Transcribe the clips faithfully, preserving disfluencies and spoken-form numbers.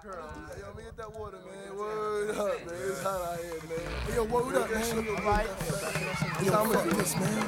Hey, yo, let me get that water, man. Word up, man. It's hot out here, man. Hey, yo, word up, man. Right. Hey, yo, fuck this, man.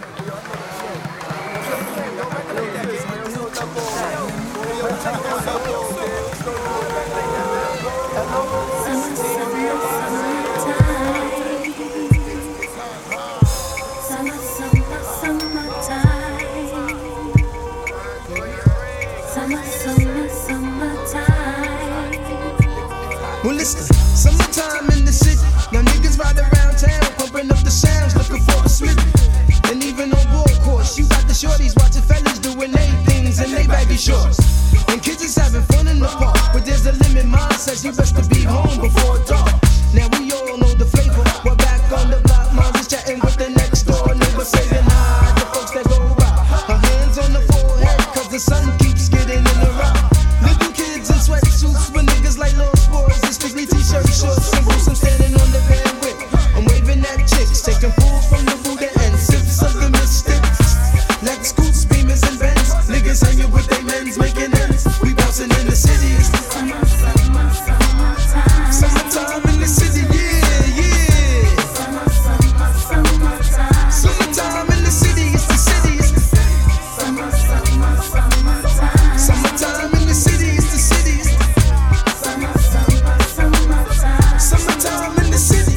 Well, listen, summertime in the city. Now niggas ride around town, pumping up the sounds, looking for a slip. And even on board course, you got the shorties watching fellas doing they things in they baggy shorts. And kids is having fun in the park, but there's a limit. Mine says you best to be home before dark. Now we all know the flavor. We're back on the block, mom is chatting with the next door neighbor, saying hi to folks that go by. Her hands on the forehead, cause the sun keeps getting in the rock. Little kids in sweatsuits with niggas like little boys. It's strictly t-shirt, shorts, and boots. I'm standing on the bandwidth. I'm waving at chicks, taking pulls from the Buddha and sips of the mystics. Like scoots, beamers, and Benz. Niggas hanging with their men's, making ends. We bouncing in the city. It's the summer, summer, summertime. Summertime in the city, yeah, yeah. Summer, summer, summertime. Summertime in the city, it's the city. It's the summer, summer, summertime. Summertime in the city, it's the city. It's the summer, summer, summertime. Summertime in the city.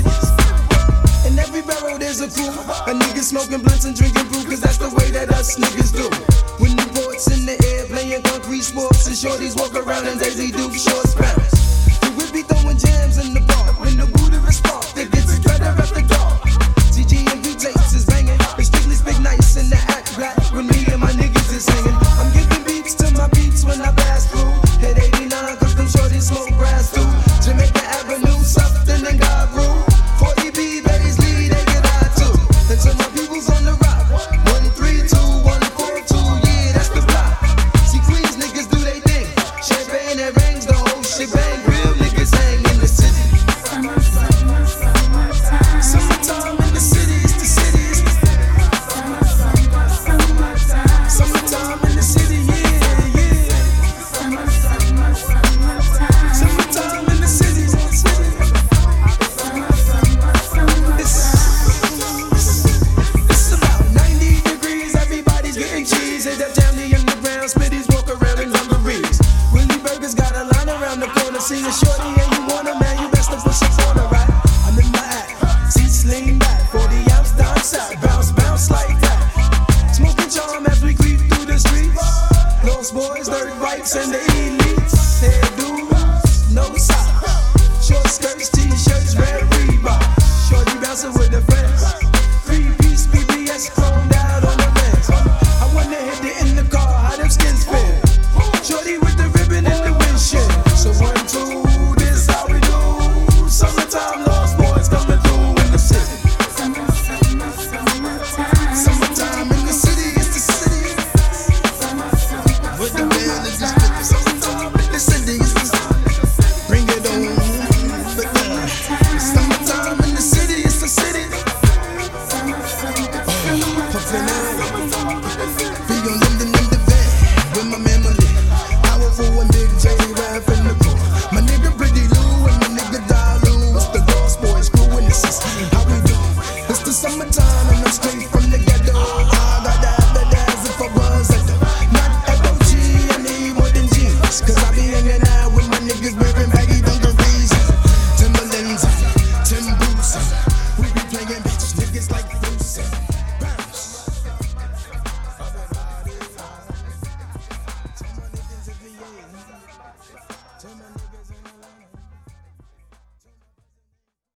In every barrel there's a crew. A nigga smoking blunts and drinking brew, cause that's the way that us niggas do. With Newports in the air, playing concrete sports, and shorties walk around in Daisy Duke shorts bounce. We be throwing jams in the bar. When the Buddha is sparked, it gets better after dark. T G and V tapes is banging. They strictly speak nice in the act black when me and my niggas is singing. I'm giving beats to my beats when I pass through. Hit eighty-nine cause them shorties smoke grass too. Jamaica Avenue, something and God brew. forty B, Baisley, they get high too. Until my people's on the rock. One, three, two, one, four, two, yeah, that's the block. See Queens niggas do they thing. Champagne that rings, the whole shit bang. Real niggas hang in the city. Summer, summer, summertime. Summertime in the city, it's the city. It's the summer, summer, summertime. Summertime in the city, yeah, yeah. Summer, summer, summertime. Summertime in the city, it's the city. Summer, summer, summertime. It's, it's about ninety degrees, everybody's getting cheese. Hit up down the underground, Smitty's walk around in dungarees. Willie Burgers got a line around the corner. See a shorty and you want a man, you best to push it on her, right? I'm in my act, seats lean back, forty ounce down south, bounce, bounce like that. Smoking charm as we creep through the streets. Lost boys, dirt bikes, and the elites. Hairdos, no socks, short skirts, t-shirts, red Reebok. Shorty bouncing with the friends. Three-piece B B S chromed out on the lens. I wanna hit it in the car, how them skins feel. Shorty with the ribbon in the windshield. So one, two, this how we do. Summertime, lost boys coming through in the city. Summer, summer, summertime. Summertime in the city, it's the city. Summer, summer, with the real is the city. Summertime in the city, it's the city. Bring it on, but uh, summertime in the city, it's the city. Summer, summer, summertime. Be on Linden in the van with my man Malik. Powerful and big J Raff in the core. My nigga Pretty Lou and my nigga Dalu. It's the Lost Boys crew and this is how we do. It's the summertime and I'm straight from the ghetto. I got the evidence if I was at the not F O G, I need more than jeans. Cause I be hanging out with my niggas wearing baggy dungarees, Timberlands, Tim boots. We be playing bitches, niggas like Bruce. Bounce. Tell my niggas if he ain't. Tell my niggas